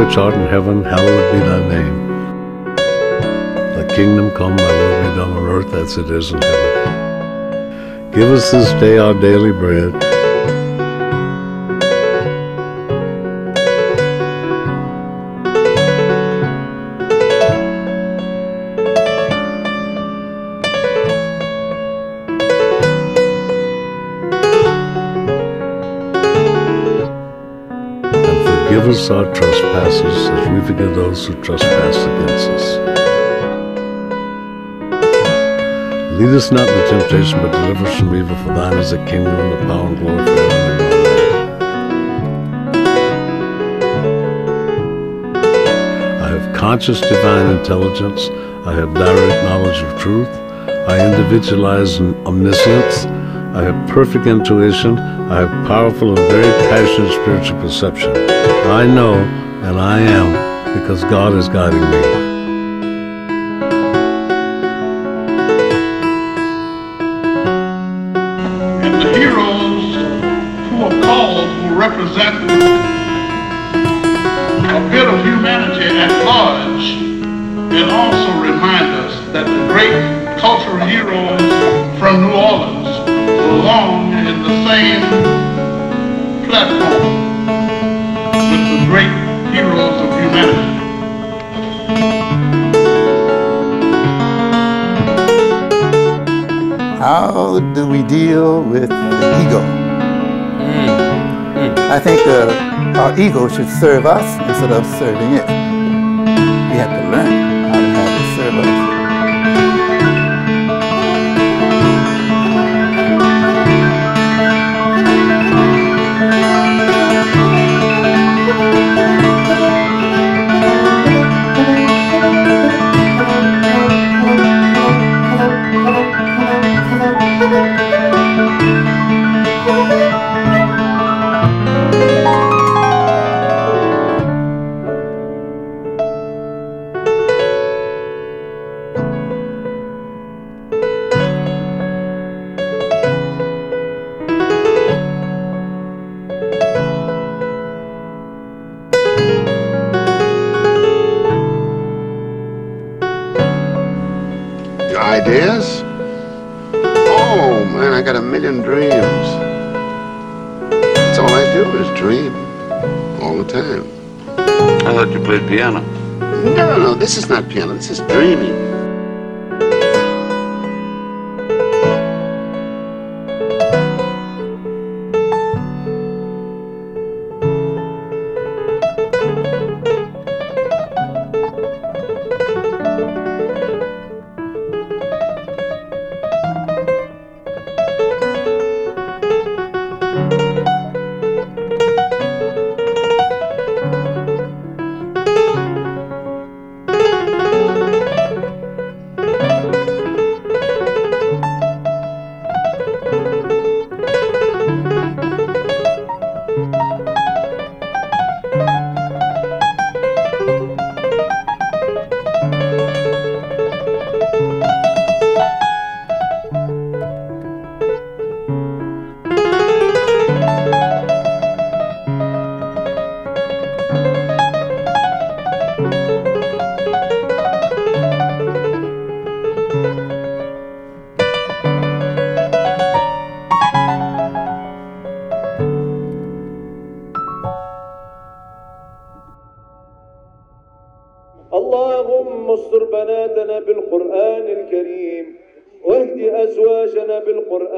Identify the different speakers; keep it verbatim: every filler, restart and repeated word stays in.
Speaker 1: which art in heaven, hallowed be thy name. Thy kingdom come, thy will be done on earth as it is in heaven. Give us this day our daily bread. Forgive us our trespasses, as we forgive those who trespass against us. Lead us not into temptation, but deliver us from evil. For thine is the kingdom, and the power, and glory forever and ever. I have conscious divine intelligence. I have direct knowledge of truth. I individualize omniscience. I have perfect intuition. I have powerful and very passionate spiritual perception. I know, and I am, because God is guiding me.
Speaker 2: And the heroes who are called will represent a bit of humanity at large, and also remind us that the great cultural heroes from New Orleans belong in the same platform with the great heroes of humanity.
Speaker 3: How do we deal with the ego?
Speaker 4: Mm. Mm.
Speaker 3: I think uh, our ego should serve us instead of serving it. We have to learn how to have it serve us.
Speaker 5: Ideas? Oh man, I got a million dreams. That's all I do is dream all the time.
Speaker 6: I thought you played piano.
Speaker 5: No, no, no, this is not piano, this is dreaming.
Speaker 7: اللهم استر بناتنا بالقرآن الكريم واهد أزواجنا بالقرآن